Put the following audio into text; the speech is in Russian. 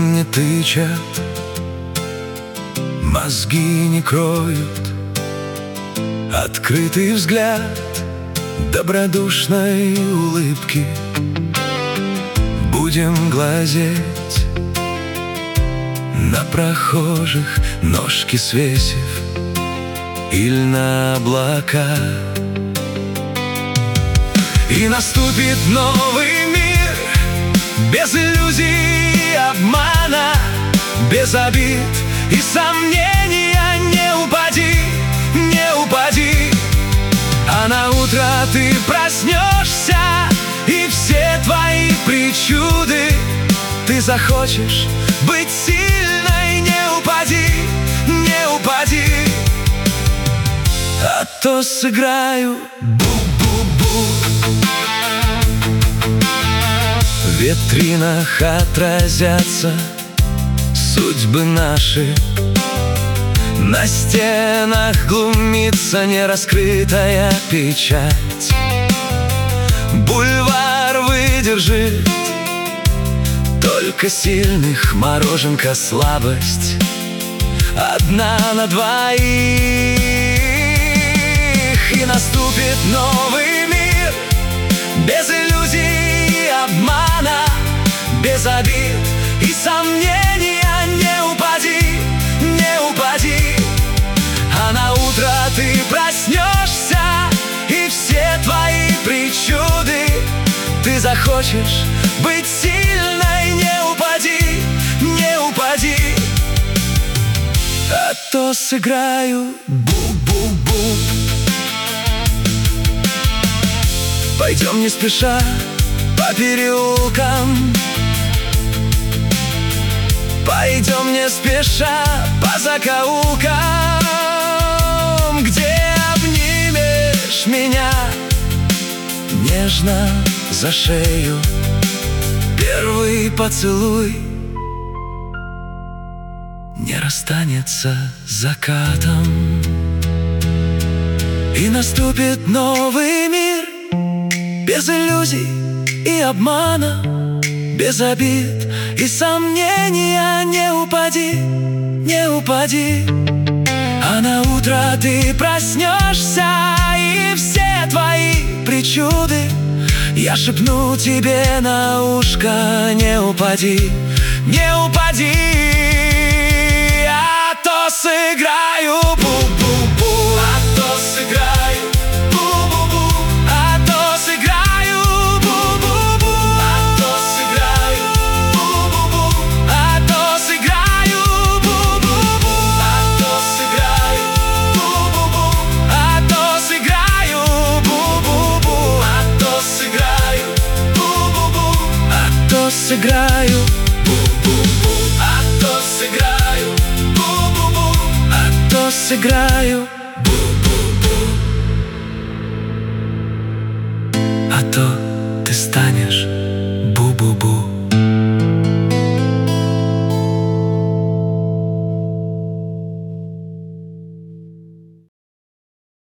Носом не тычат, мозги не кроют, открытый взгляд добродушной улыбки. Будем глазеть на прохожих, ножки свесив, или на облака. И наступит новый мир, без иллюзий и обмана, без обид и сомнения. Не упади, не упади, а на утро ты проснешься, и все твои причуды ты захочешь быть сильной. Не упади, не упади, а то сыграю бу-бу-бу. В витринах отразятся судьбы наши, на стенах глумится нераскрытая печать. Бульвар выдержит только сильных, мороженка слабость одна на двоих. И наступит новый мир, без иллюзий и обмана, без обид и сомнения. Не упади, не упади, а на утро ты проснешься, и все твои причуды ты захочешь быть сильной. Не упади, не упади, а то сыграю бу-бу-бу. Пойдем не спеша по переулкам, пойдем не спеша по закоулкам, где обнимешь меня нежно за шею. Первый поцелуй не расстанется с закатом. И наступит новый мир, без иллюзий и обмана, без обид и сомнения. Не упади, не упади, а на утро ты проснешься, и все твои причуды я шепну тебе на ушко. Не упади, не упади, а то сыграю бу-бу-бу, а то сыграю бу-бу-бу, а то сыграю бу-бу-бу, а то сыграю бу-бу-бу, а то сыграю бу-бу-бу, а то сыграю бу-бу-бу, а то сыграю бу-бу-бу, а то сыграю бу-бу-бу, а то сыграю бу-бу-бу, а то сыграю бу-бу-бу, а то сыграю бу-бу-бу, а то ты станешь бу-бу-бу.